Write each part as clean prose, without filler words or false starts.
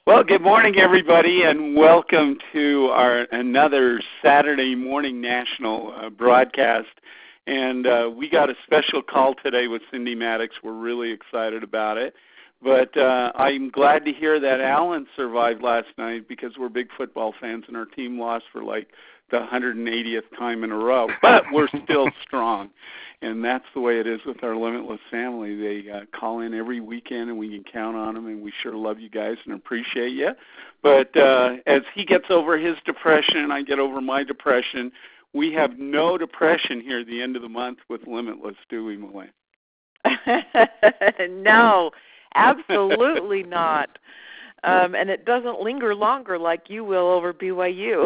Well, good morning, everybody, and welcome to our another Saturday morning national broadcast. And we got a special call today with Cindy Maddox. We're really excited about it. But I'm glad to hear that Alan survived last night because we're big football fans, and our team lost for like the 180th time in a row. But we're still strong. And that's the way it is with our Limitless family. They call in every weekend, and we can count on them, and we sure love you guys and appreciate you. But as he gets over his depression, I get over my depression. We have no depression here at the end of the month with Limitless, do we, Malin? No, absolutely not. And it doesn't linger longer like you will over BYU.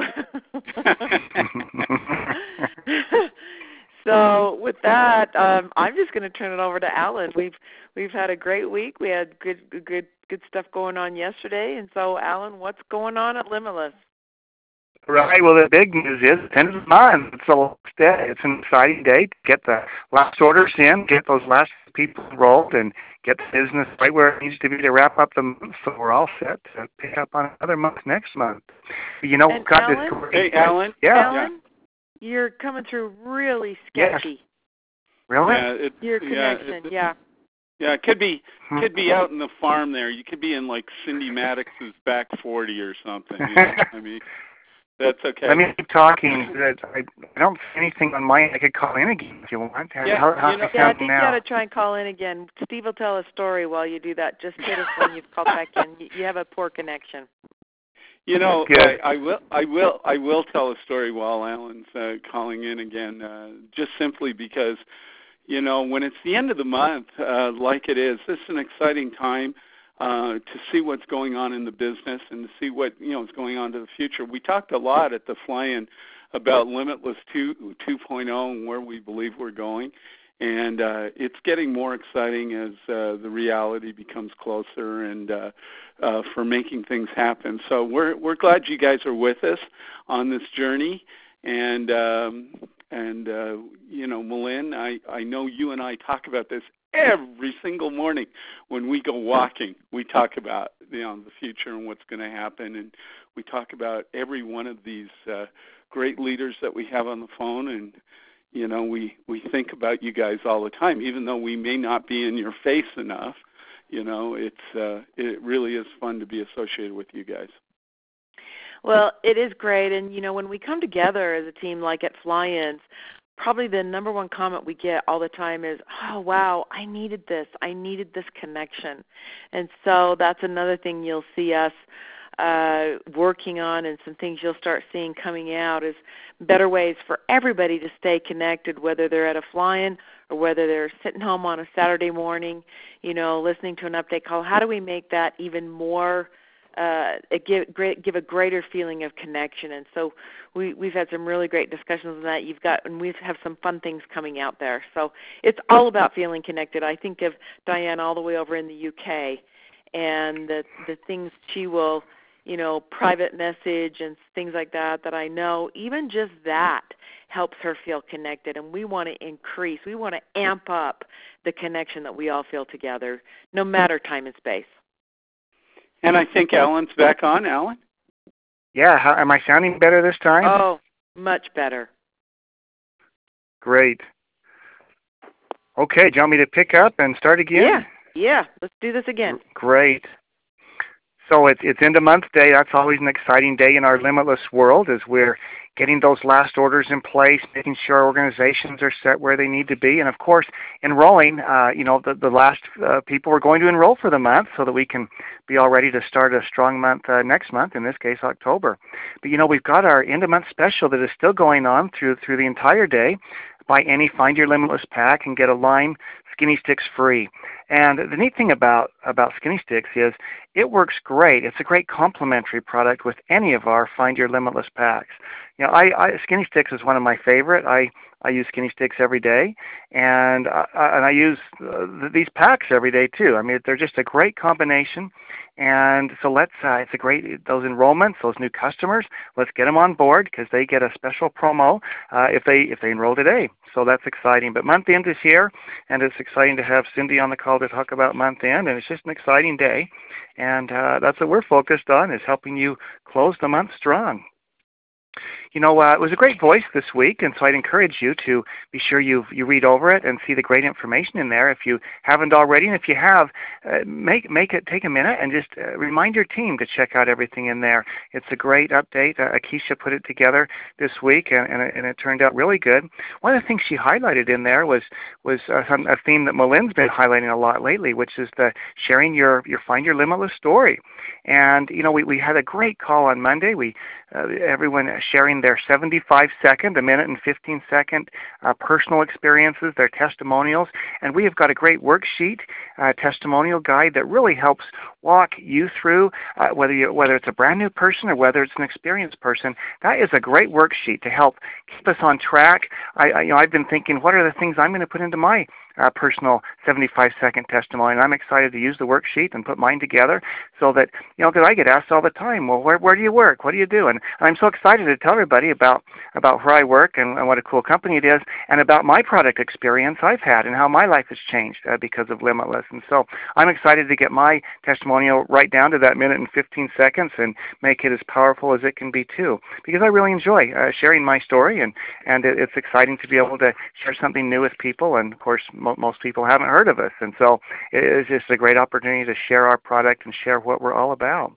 So with that, I'm just going to turn it over to Alan. We've had a great week. We had good stuff going on yesterday. And so, Alan, what's going on at Limitless? Right. Well, the big news is the end of the month. It's the last day. It's an exciting day to get the last orders in, get those last people enrolled, and get the business right where it needs to be to wrap up the month. So we're all set to pick up on another month next month. You know, we've got Alan? this great. Hey, Alan. Yeah. Alan, you're coming through really sketchy. Yes. Really? Yeah, Your connection, yeah. Yeah, it could be out in the farm there. You could be in like Cindy Maddox's back 40 or something. You know? I mean, that's okay. Let me keep talking. I don't see anything on my end. I could call in again if you want. Yeah, I think you got to try and call in again. Steve will tell a story while you do that. Just hit us when you've called back in. You have a poor connection. You know, I will tell a story while Alan's calling in again, just simply because, you know, when it's the end of the month, like it is, this is an exciting time to see what's going on in the business and to see what, you know, is going on to the future. We talked a lot at the fly-in about Limitless 2.0 and where we believe we're going. And it's getting more exciting as the reality becomes closer and for making things happen. So we're glad you guys are with us on this journey. And you know, Malin, I know you and I talk about this every single morning when we go walking. We talk about, you know, the future and what's going to happen, and we talk about every one of these great leaders that we have on the phone. And you know, we think about you guys all the time, even though we may not be in your face enough. You know, it really is fun to be associated with you guys. Well, it is great, and you know, when we come together as a team, like at Fly-Ins, probably the number one comment we get all the time is, "Oh, wow, I needed this. I needed this connection," and so that's another thing you'll see us working on, and some things you'll start seeing coming out is better ways for everybody to stay connected, whether they're at a fly-in or whether they're sitting home on a Saturday morning, you know, listening to an update call. How do we make that even more, give a greater feeling of connection? And so we've had some really great discussions on that. And we have some fun things coming out there. So it's all about feeling connected. I think of Diane all the way over in the UK and the things she will, you know, private message and things like that I know, even just that helps her feel connected. And we want to increase, we want to amp up the connection that we all feel together, no matter time and space. And I think Alan's back on. Alan? Yeah, am I sounding better this time? Oh, much better. Great. Okay, do you want me to pick up and start again? Yeah, let's do this again. Great. So it's end of month day. That's always an exciting day in our Limitless world as we're getting those last orders in place, making sure our organizations are set where they need to be, and of course enrolling, you know, the last people we're going to enroll for the month so that we can be all ready to start a strong month next month, in this case October. But you know, we've got our end of month special that is still going on through the entire day. Buy any Find Your Limitless pack and get a line Skinny Sticks free. And the neat thing about Skinny Sticks is it works great. It's a great complementary product with any of our Find Your Limitless packs. You know, Skinny Sticks is one of my favorite. I I use Skinny Sticks every day, and I use these packs every day too. I mean, they're just a great combination. And so it's a great, those enrollments, those new customers, let's get them on board because they get a special promo if they enroll today. So that's exciting. But month end is here, and it's exciting to have Cindy on the call to talk about month end, and it's just an exciting day. And that's what we're focused on, is helping you close the month strong. You know, it was a great voice this week, and so I'd encourage you to be sure you read over it and see the great information in there if you haven't already. And if you have, take a minute and just remind your team to check out everything in there. It's a great update. Akeisha put it together this week, and it turned out really good. One of the things she highlighted in there was a theme that Malin's been highlighting a lot lately, which is the sharing your Find Your Limitless story. And you know, we had a great call on Monday. Everyone sharing their 75-second, a minute and 15-second personal experiences, their testimonials, and we have got a great worksheet, testimonial guide that really helps walk you through whether it's a brand new person or whether it's an experienced person. That is a great worksheet to help keep us on track. I've been thinking, what are the things I'm going to put into my personal 75-second testimony, and I'm excited to use the worksheet and put mine together so that, because I get asked all the time, well, where do you work? What do you do? And I'm so excited to tell everybody about where I work and what a cool company it is, and about my product experience I've had and how my life has changed because of Limitless. And so I'm excited to get my testimonial right down to that minute and 15 seconds and make it as powerful as it can be too, because I really enjoy sharing my story, and it's exciting to be able to share something new with people. And of course, most people haven't heard of us, and so it's just a great opportunity to share our product and share what we're all about.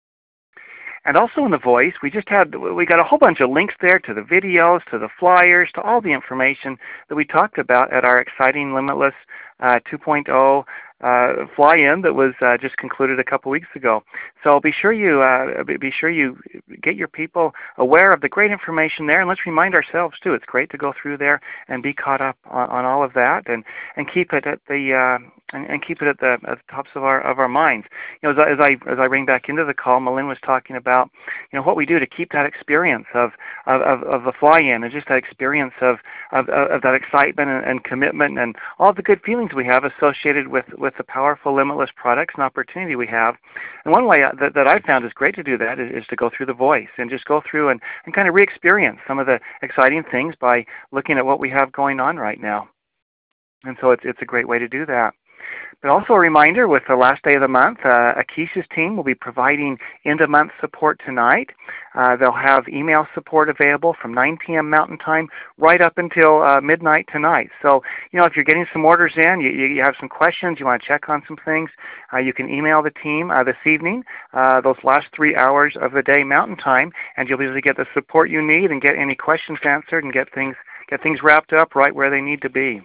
And also in the voice, we got a whole bunch of links there to the videos, to the flyers, to all the information that we talked about at our exciting Limitless 2.0 fly-in that was just concluded a couple weeks ago. So be sure you get your people aware of the great information there, and let's remind ourselves too. It's great to go through there and be caught up on all of that, and keep it at the at the tops of our minds. As I ring back into the call, Malin was talking about what we do to keep that experience of the fly-in, and just that experience of that excitement and commitment and all the good feelings we have associated with the powerful Limitless products and opportunity we have. And one way that I've found is great to do that is to go through the voice and just go through and kind of re-experience some of the exciting things by looking at what we have going on right now. And so it's a great way to do that. But also a reminder, with the last day of the month, Akeisha's team will be providing end-of-month support tonight. They'll have email support available from 9 p.m. Mountain Time right up until midnight tonight. So, if you're getting some orders in, you have some questions, you want to check on some things, you can email the team this evening, those last 3 hours of the day Mountain Time, and you'll be able to get the support you need and get any questions answered and get things wrapped up right where they need to be.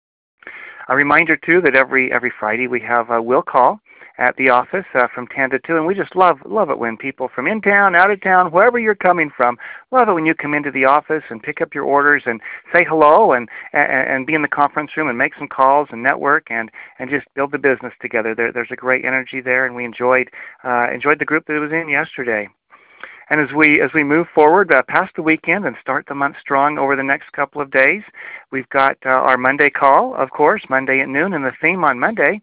A reminder, too, that every Friday we have a will call at the office from 10 to 2, and we just love it when people from in town, out of town, wherever you're coming from, love it when you come into the office and pick up your orders and say hello and be in the conference room and make some calls and network and just build the business together. There's a great energy there, and we enjoyed the group that was in yesterday. And as we move forward past the weekend and start the month strong over the next couple of days, we've got our Monday call, of course, Monday at noon, and the theme on Monday,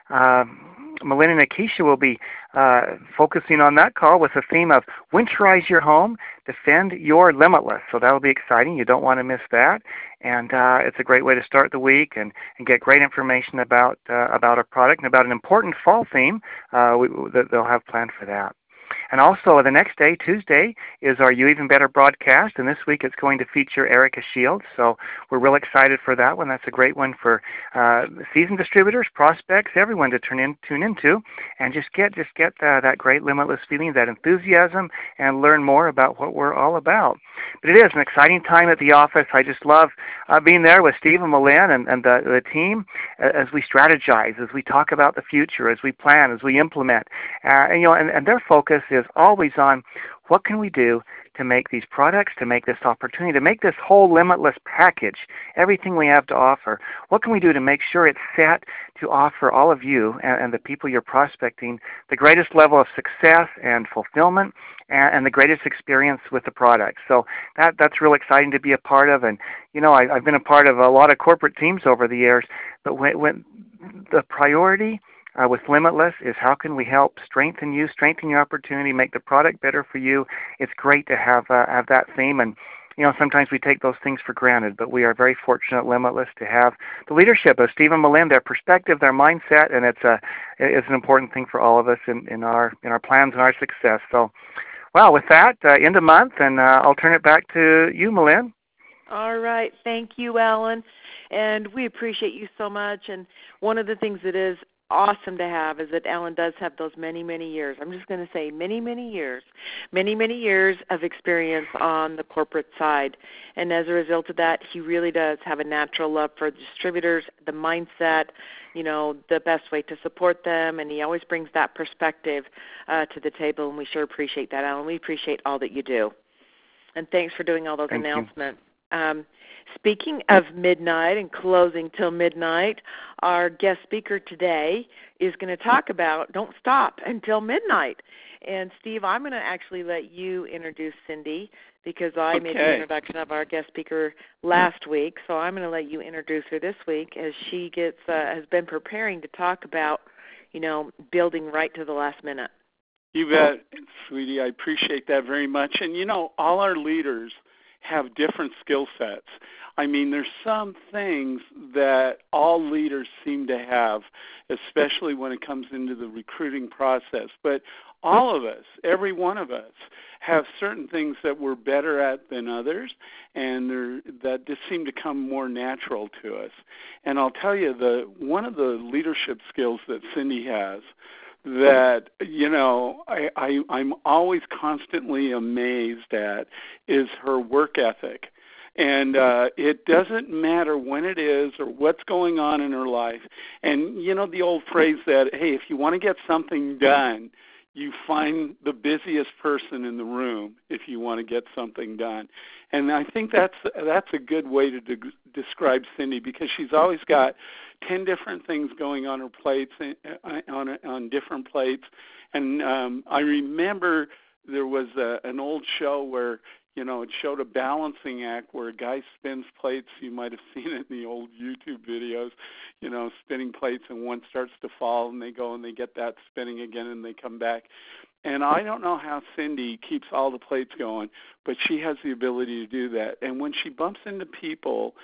Malin and Akeisha will be focusing on that call with the theme of winterize your home, defend your limitless. So that will be exciting. You don't want to miss that. And it's a great way to start the week and get great information about our product and about an important fall theme that they'll have planned for that. And also the next day, Tuesday, is our You Even Better broadcast, and this week it's going to feature Erica Shields. So we're real excited for that one. That's a great one for seasoned distributors, prospects, everyone to tune into, and just get that great limitless feeling, that enthusiasm, and learn more about what we're all about. But it is an exciting time at the office. I just love being there with Steve and Malin and the team as we strategize, as we talk about the future, as we plan, as we implement, and their focus is always on what can we do to make these products, to make this opportunity, to make this whole limitless package, everything we have to offer. What can we do to make sure it's set to offer all of you and the people you're prospecting the greatest level of success and fulfillment and the greatest experience with the product? So that's real exciting to be a part of. And, I've been a part of a lot of corporate teams over the years, but when the priority with Limitless is how can we help strengthen your opportunity, make the product better for you. It's great to have that theme. And, sometimes we take those things for granted, but we are very fortunate at Limitless to have the leadership of Steve and Melinda, their perspective, their mindset, and it's an important thing for all of us in our plans and our success. So, well, with that, end of month, and I'll turn it back to you, Melinda. All right. Thank you, Alan. And we appreciate you so much. And one of the things that is awesome to have is that Alan does have those many, many years. I'm just going to say many, many years of experience on the corporate side. And as a result of that, he really does have a natural love for distributors, the mindset, the best way to support them. And he always brings that perspective to the table. And we sure appreciate that, Alan. We appreciate all that you do. And thanks for doing all those announcements. Speaking of midnight and closing till midnight, our guest speaker today is going to talk about Don't Stop Until Midnight. And, Steve, I'm going to actually let you introduce Cindy because I made the introduction of our guest speaker last week. So I'm going to let you introduce her this week as she has been preparing to talk about, building right to the last minute. You bet, sweetie. I appreciate that very much. And, all our leaders have different skill sets. I mean, there's some things that all leaders seem to have, especially when it comes into the recruiting process. But all of us, every one of us, have certain things that we're better at than others, and that just seem to come more natural to us. And I'll tell you, one of the leadership skills that Cindy has that, I'm always constantly amazed at is her work ethic. And it doesn't matter when it is or what's going on in her life. And, the old phrase that, hey, if you want to get something done, you find the busiest person in the room if you want to get something done. And I think that's a good way to describe Cindy, because she's always got 10 different things going on her plates, on different plates. And I remember there was an old show where, it showed a balancing act where a guy spins plates. You might have seen it in the old YouTube videos, spinning plates, and one starts to fall, and they go and they get that spinning again, and they come back. And I don't know how Cindy keeps all the plates going, but she has the ability to do that. And when she bumps into people,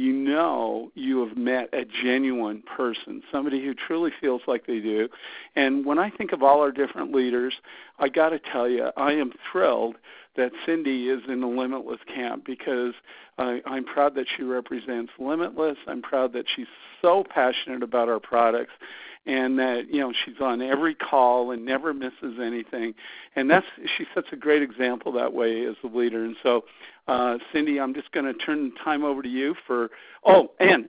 you have met a genuine person, somebody who truly feels like they do. And when I think of all our different leaders, I got to tell you, I am thrilled that Cindy is in the Limitless camp, because I'm proud that she represents Limitless. I'm proud that she's so passionate about our products, and that she's on every call and never misses anything. And she sets a great example that way as a leader. And so, Cindy, I'm just going to turn the time over to you for. And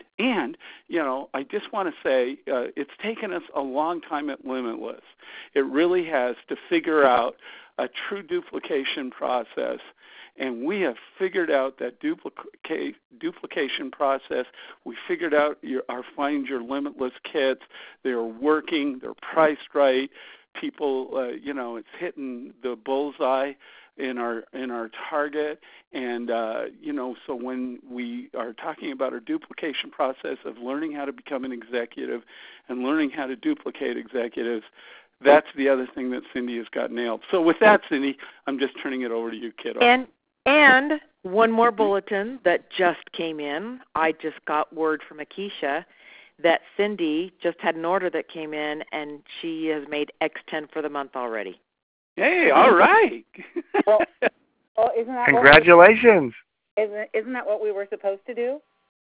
I just want to say it's taken us a long time at Limitless. It really has, to figure out a true duplication process. And we have figured out that duplication process. We figured out our Find Your Limitless kits. They're working. They're priced right. People, it's hitting the bullseye in our target. And, so when we are talking about our duplication process of learning how to become an executive and learning how to duplicate executives, that's the other thing that Cindy has got nailed. So with that, Cindy, I'm just turning it over to you, kiddo. And one more bulletin that just came in. I just got word from Akeisha that Cindy just had an order that came in, and she has made X10 for the month already. Hey, all right. well, isn't that Congratulations. Isn't that what we were supposed to do?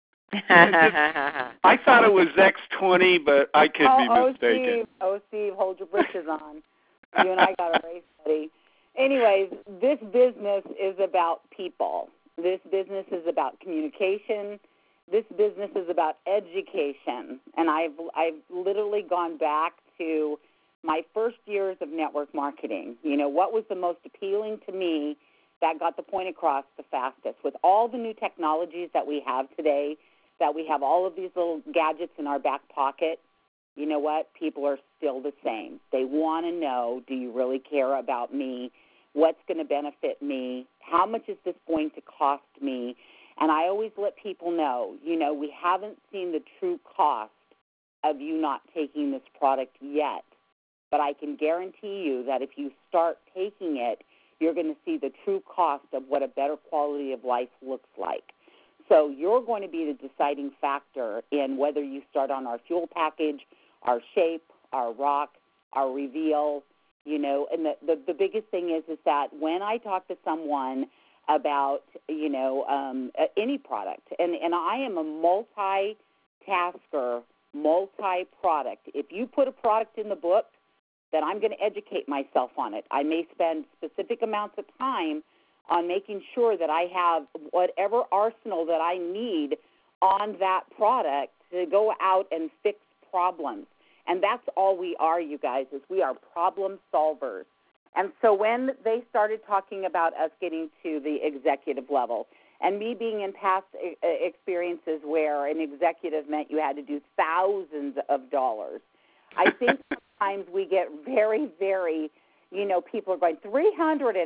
I thought it was X20, but I could be mistaken. Steve, hold your britches on. You and I got a race, buddy. Anyways, this business is about people. This business is about communication. This business is about education. And I've literally gone back to my first years of network marketing. What was the most appealing to me that got the point across the fastest. With all the new technologies that we have today, that we have all of these little gadgets in our back pocket, you know what? People are still the same. They want to know, do you really care about me? What's going to benefit me? How much is this going to cost me? And I always let people know, we haven't seen the true cost of you not taking this product yet. But I can guarantee you that if you start taking it, you're going to see the true cost of what a better quality of life looks like. So you're going to be the deciding factor in whether you start on our fuel package, our shape, our rock, our reveal, and the biggest thing is that when I talk to someone about, any product, and I am a multi-tasker, multi-product. If you put a product in the book, then I'm going to educate myself on it. I may spend specific amounts of time on making sure that I have whatever arsenal that I need on that product to go out and fix problems. And that's all we are, you guys, is we are problem solvers. And so when they started talking about us getting to the executive level, and me being in past experiences where an executive meant you had to do thousands of dollars, I think sometimes we get very, very, people are going, $350?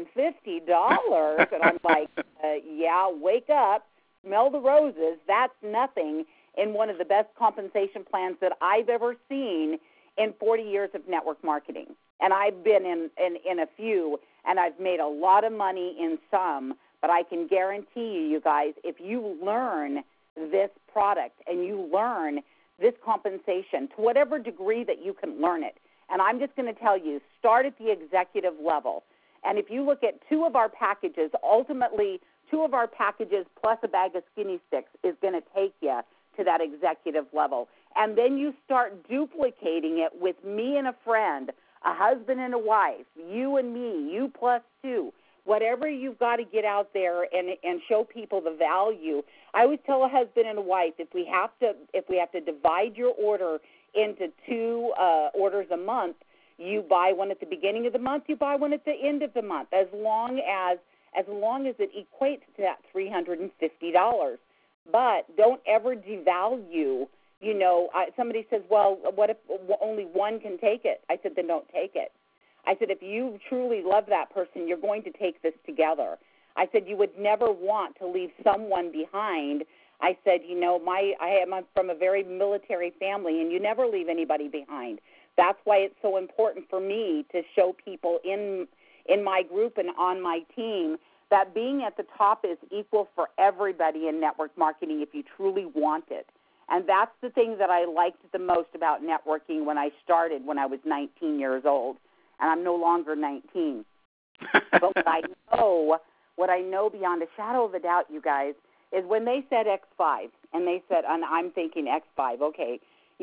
And I'm like, yeah, wake up, smell the roses. That's nothing in one of the best compensation plans that I've ever seen in 40 years of network marketing. And I've been in a few, and I've made a lot of money in some, but I can guarantee you guys, if you learn this product and you learn this compensation to whatever degree that you can learn it, and I'm just going to tell you, start at the executive level. And if you look at two of our packages, ultimately 2 of our packages plus a bag of skinny sticks is going to take you to that executive level. And then you start duplicating it with me and a friend, a husband and a wife, you and me, you plus 2. Whatever you've got to get out there and show people the value. I always tell a husband and a wife, if we have to divide your order into 2 orders a month, you buy one at the beginning of the month, you buy one at the end of the month, as long as it equates to that $350. But don't ever devalue. Somebody says, well, what if only one can take it? I said, then don't take it. I said, if you truly love that person, you're going to take this together. I said, you would never want to leave someone behind. I said, I am from a very military family, and you never leave anybody behind. That's why it's so important for me to show people in my group and on my team that being at the top is equal for everybody in network marketing if you truly want it. And that's the thing that I liked the most about networking when I started when I was 19 years old. And I'm no longer 19. But what I know beyond a shadow of a doubt, you guys, is when they said X5, and they said, and I'm thinking X5, okay,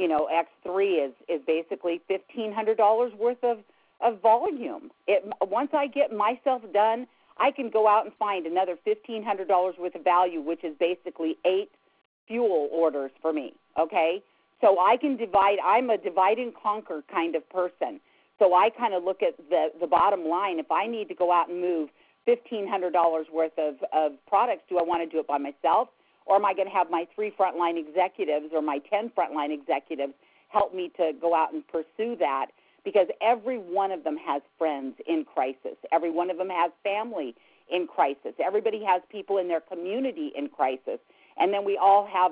X3 is basically $1,500 worth of volume. Once I get myself done, I can go out and find another $1,500 worth of value, which is basically 8 fuel orders for me, okay? So I can divide. I'm a divide and conquer kind of person. So I kind of look at the bottom line. If I need to go out and move $1,500 worth of products, do I want to do it by myself, or am I going to have my 3 frontline executives or my 10 frontline executives help me to go out and pursue that? Because every one of them has friends in crisis. Every one of them has family in crisis. Everybody has people in their community in crisis. And then we all have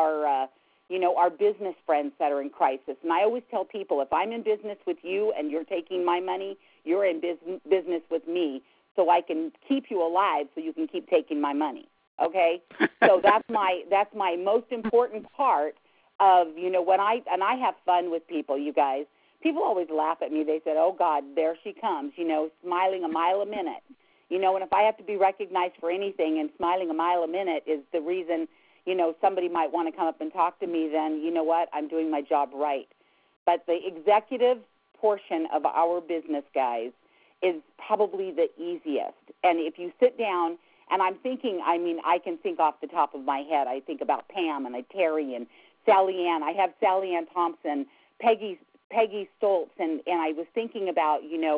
our business friends that are in crisis. And I always tell people, if I'm in business with you and you're taking my money, you're in business with me, so I can keep you alive so you can keep taking my money. Okay? So that's my most important part of, when I have fun with people, you guys. People always laugh at me. They said, oh, God, there she comes, smiling a mile a minute. And if I have to be recognized for anything, and smiling a mile a minute is the reason, somebody might want to come up and talk to me, then you know what? I'm doing my job right. But the executive portion of our business, guys, is probably the easiest. And if you sit down, and I'm thinking, I can think off the top of my head. I think about Pam and Terry and Sally Ann. I have Sally Ann Thompson, Peggy Stoltz, and I was thinking about,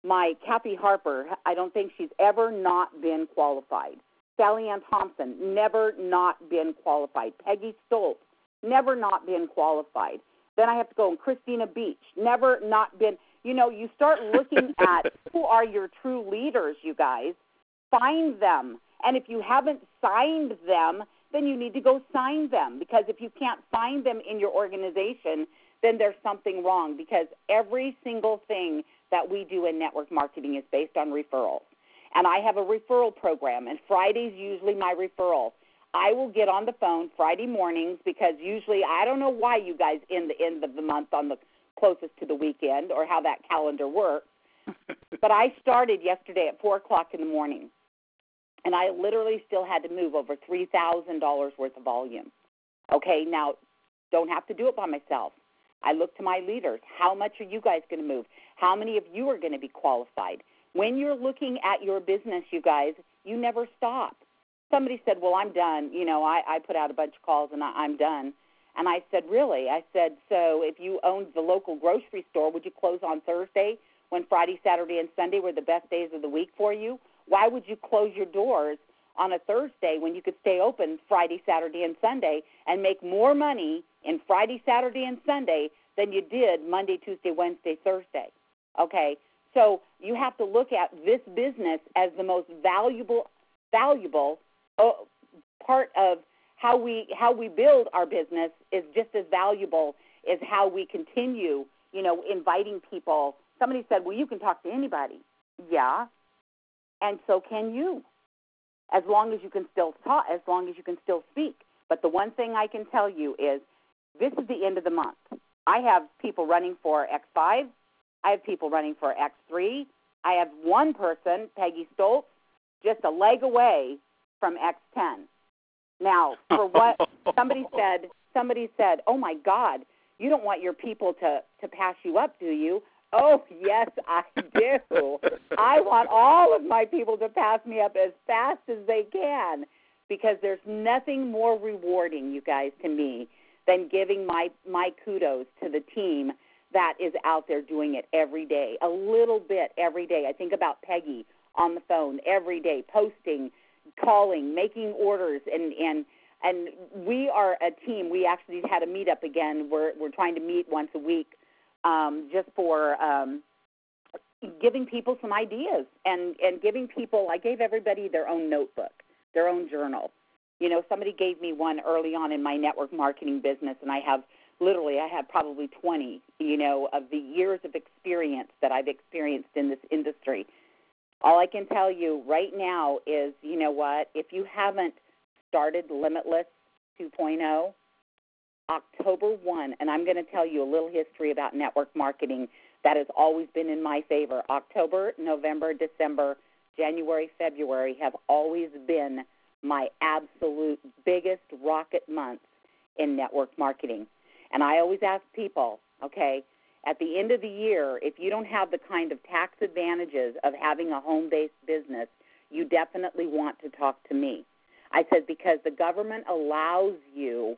My Kathy Harper, I don't think she's ever not been qualified. Sally Ann Thompson, never not been qualified. Peggy Stoltz, never not been qualified. Then I have to go, and Christina Beach, never not been. You know, you start looking at who are your true leaders, you guys. Find them. And if you haven't signed them, then you need to go sign them. Because if you can't find them in your organization, then there's something wrong. Because every single thing that we do in network marketing is based on referrals. And I have a referral program, and Friday's usually my referral. I will get on the phone Friday mornings because usually I don't know why you guys end the end of the month on the closest to the weekend or how that calendar works. But I started yesterday at 4 o'clock in the morning, and I literally still had to move over $3,000 worth of volume. Okay, now don't have to do it by myself. I look to my leaders. How much are you guys going to move? How many of you are going to be qualified? When you're looking at your business, you guys, you never stop. Somebody said, well, I'm done. You know, I put out a bunch of calls and I'm done. And I said, really? I said, so if you owned the local grocery store, would you close on Thursday when Friday, Saturday, and Sunday were the best days of the week for you? Why would you close your doors on a Thursday when you could stay open Friday, Saturday, and Sunday and make more money in Friday, Saturday, and Sunday than you did Monday, Tuesday, Wednesday, Thursday? Okay, so you have to look at this business as the most valuable part of how we build our business is just as valuable as how we continue, you know, inviting people. Somebody said, well, you can talk to anybody. Yeah, and so can you, as long as you can still talk, as long as you can still speak. But the one thing I can tell you is this is the end of the month. I have people running for X5. I have people running for X3. I have one person, Peggy Stoltz, just a leg away from X10. Now, for what somebody said, oh, my God, you don't want your people to pass you up, do you? Oh, yes, I do. I want all of my people to pass me up as fast as they can because there's nothing more rewarding, you guys, to me than giving my kudos to the team that is out there doing it every day, a little bit every day. I think about Peggy on the phone every day, posting, calling, making orders, and we are a team. We actually had a meetup again. We're trying to meet once a week just for giving people some ideas and giving people, I gave everybody their own notebook, their own journal. You know, somebody gave me one early on in my network marketing business, and I have probably 20, you know, of the years of experience that I've experienced in this industry. All I can tell you right now is, you know what, if you haven't started Limitless 2.0, October 1, and I'm going to tell you a little history about network marketing that has always been in my favor. October, November, December, January, February have always been my absolute biggest rocket months in network marketing. And I always ask people, okay, at the end of the year, if you don't have the kind of tax advantages of having a home-based business, you definitely want to talk to me. I said because the government allows you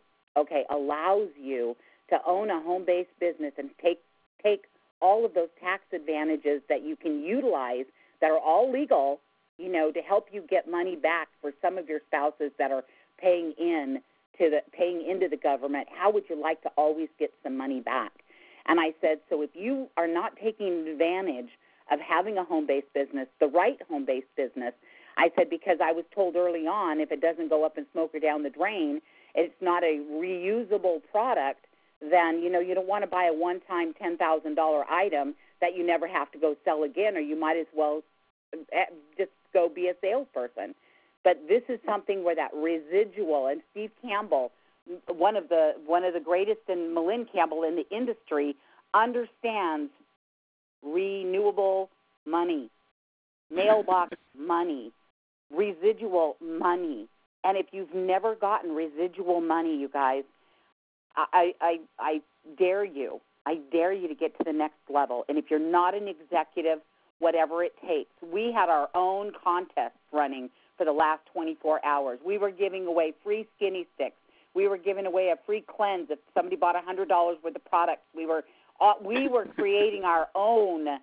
to own a home-based business and take all of those tax advantages that you can utilize that are all legal, you know, to help you get money back for some of your spouses that are paying into the government. How would you like to always get some money back? And I said, so if you are not taking advantage of having a home-based business, the right home-based business, I said, because I was told early on if it doesn't go up in smoke or down the drain, it's not a reusable product, then, you know, you don't want to buy a one-time $10,000 item that you never have to go sell again, or you might as well just go be a salesperson. But this is something where that residual, and Steve Campbell, one of the greatest, and Malin Campbell in the industry, understands renewable money, mailbox money, residual money. And if you've never gotten residual money, you guys, I dare you. I dare you to get to the next level. And if you're not an executive, whatever it takes. We had our own contests running for the last 24 hours. We were giving away free skinny sticks. We were giving away a free cleanse if somebody bought $100 worth of products. We were creating our own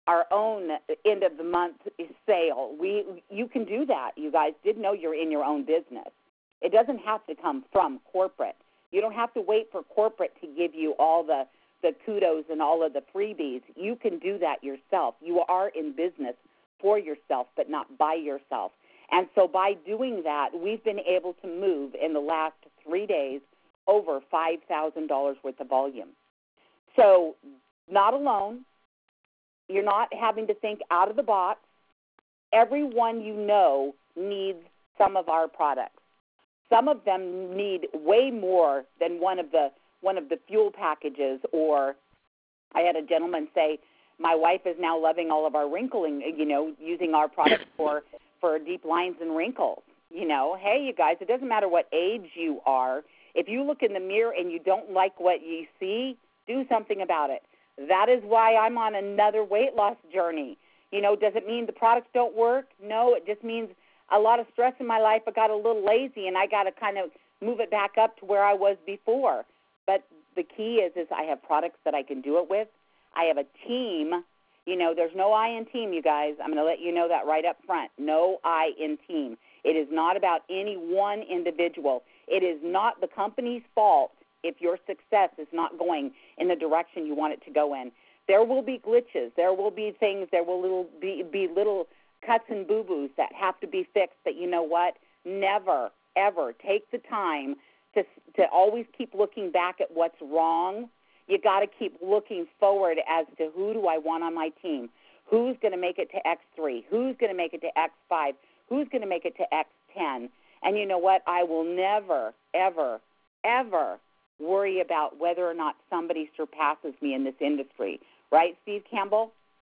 end of the month sale. You can do that. You guys did know you're in your own business. It doesn't have to come from corporate. You don't have to wait for corporate to give you all the kudos and all of the freebies. You can do that yourself. You are in business for yourself, but not by yourself. And so by doing that, we've been able to move in the last 3 days over $5,000 worth of volume. So not alone. You're not having to think out of the box. Everyone you know needs some of our products. Some of them need way more than one of the fuel packages. Or I had a gentleman say, my wife is now loving all of our wrinkling, using our products for deep lines and wrinkles. Hey, you guys, it doesn't matter what age you are. If you look in the mirror and you don't like what you see, do something about it. That is why I'm on another weight loss journey. Does it mean the products don't work? No, it just means a lot of stress in my life. I got a little lazy, and I got to kind of move it back up to where I was before. But the key is I have products that I can do it with. I have a team. There's no I in team, you guys. I'm going to let you know that right up front. No I in team. It is not about any one individual. It is not the company's fault if your success is not going in the direction you want it to go in. There will be glitches. There will be things. There will be little cuts and boo-boos that have to be fixed. That, you know what, never, ever take the time to always keep looking back at what's wrong. You got to keep looking forward as to who do I want on my team. Who's going to make it to X3? Who's going to make it to X5? Who's going to make it to X10? And you know what? I will never, ever, ever worry about whether or not somebody surpasses me in this industry. Right, Steve Campbell?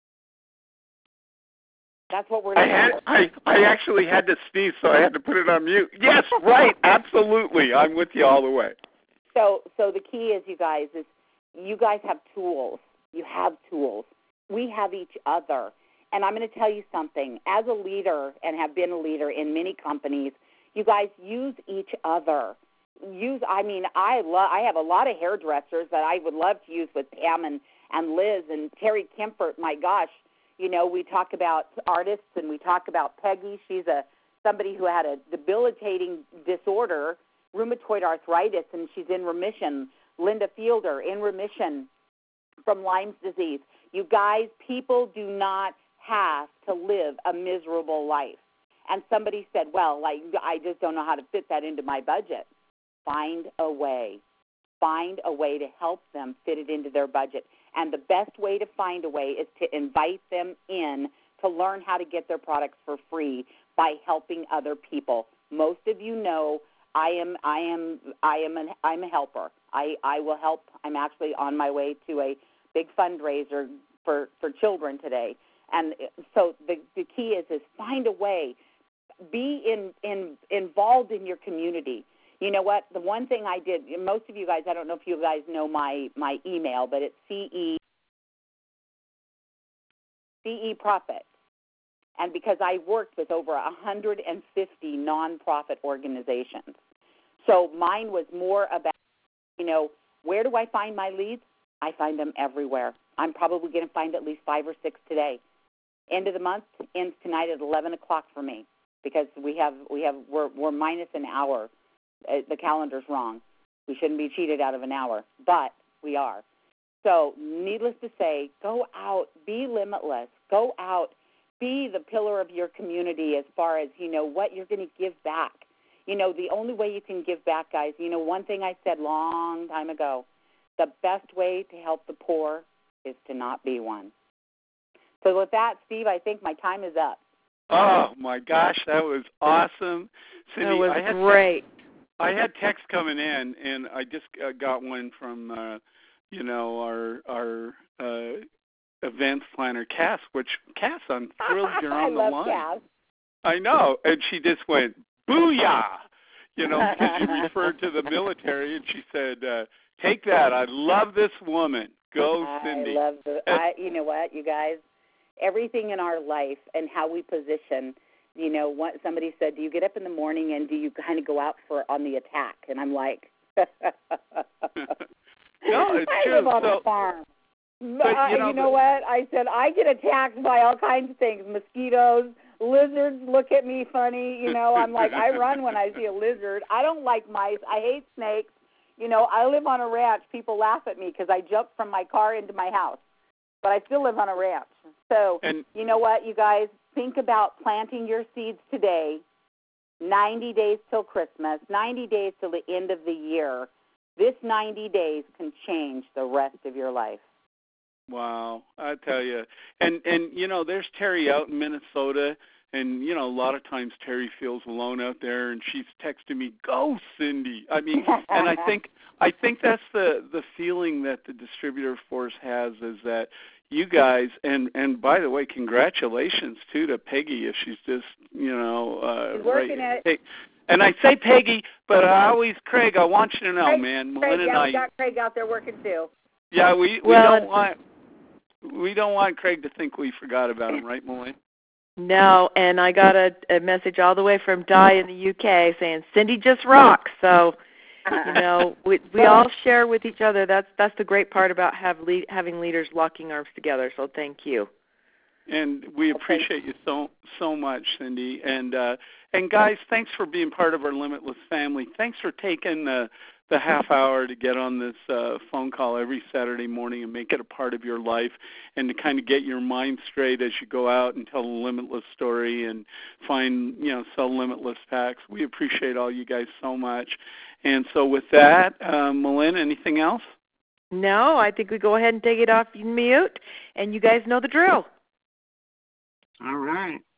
That's what we're doing. I actually had to sneeze, so I had to put it on mute. Yes, right, absolutely. I'm with you all the way. So the key is, you guys have tools. You have tools. We have each other. And I'm going to tell you something. As a leader, and have been a leader in many companies, you guys use each other. I have a lot of hairdressers that I would love to use with Pam and Liz and Terry Kempfert. My gosh, we talk about artists, and we talk about Peggy. She's somebody who had a debilitating disorder, rheumatoid arthritis, and she's in remission. Linda Fielder, in remission from Lyme's disease. You guys, people do not have to live a miserable life. And somebody said, well, I just don't know how to fit that into my budget. Find a way. Find a way to help them fit it into their budget. And the best way to find a way is to invite them in to learn how to get their products for free by helping other people. Most of you know I'm a helper. I will help. I'm actually on my way to a big fundraiser for children today. And so the key is find a way. Be involved in your community. You know what? The one thing I did, most of you guys, I don't know if you guys know my email, but it's CE Profit. And because I worked with over 150 nonprofit organizations. So mine was more about, where do I find my leads? I find them everywhere. I'm probably going to find at least 5 or 6 today. End of the month ends tonight at 11 o'clock for me because we're minus an hour. The calendar's wrong. We shouldn't be cheated out of an hour, but we are. So needless to say, go out, be limitless. Go out, be the pillar of your community as far as, what you're going to give back. The only way you can give back, guys, one thing I said long time ago, the best way to help the poor is to not be one. So with that, Steve, I think my time is up. Oh, my gosh, that was awesome. Cindy, that was great. I had text coming in, and I just got one from, our events planner, Cass, Cass, I'm thrilled you're on the line. I love Cass. I know, and she just went, booyah, because you referred to the military, and she said, take that. I love this woman. Go, Cindy. I love you know what, you guys? Everything in our life and how we position, somebody said, do you get up in the morning and do you kind of go out on the attack? And I'm like, no, it's I true. live on a farm. But, you know what? I said, I get attacked by all kinds of things. Mosquitoes, lizards look at me funny. You know, I'm like, I run when I see a lizard. I don't like mice. I hate snakes. You know, I live on a ranch. People laugh at me because I jumped from my car into my house. But I still live on a ranch. So, you know what, you guys? Think about planting your seeds today. 90 days till Christmas, 90 days till the end of the year. This 90 days can change the rest of your life. Wow, I tell you. And you know, there's Terry out in Minnesota, and, you know, a lot of times Terry feels alone out there, and she's texting me, "Go, Cindy." I mean, and I think that's the feeling that the distributor force has, is that you guys, and by the way, congratulations too to Peggy, if she's just, you know, she's working it. And I say Peggy, but I always, Craig, I want you to know, Craig, man, Craig, Melinda and I. We got Craig out there working too. Yeah, we don't want Craig to think we forgot about him, right, Melinda? No, and I got a message all the way from Di in the UK saying Cindy just rocks. So, you know, we all share with each other. That's the great part about having leaders locking arms together. So thank you. And we appreciate you so much, Cindy. And guys, thanks for being part of our Limitless family. Thanks for taking the half hour to get on this phone call every Saturday morning and make it a part of your life, and to kind of get your mind straight as you go out and tell the Limitless story and find, you know, sell Limitless packs. We appreciate all you guys so much. And so with that, Melinda, anything else? No, I think we go ahead and take it off mute, and you guys know the drill. All right.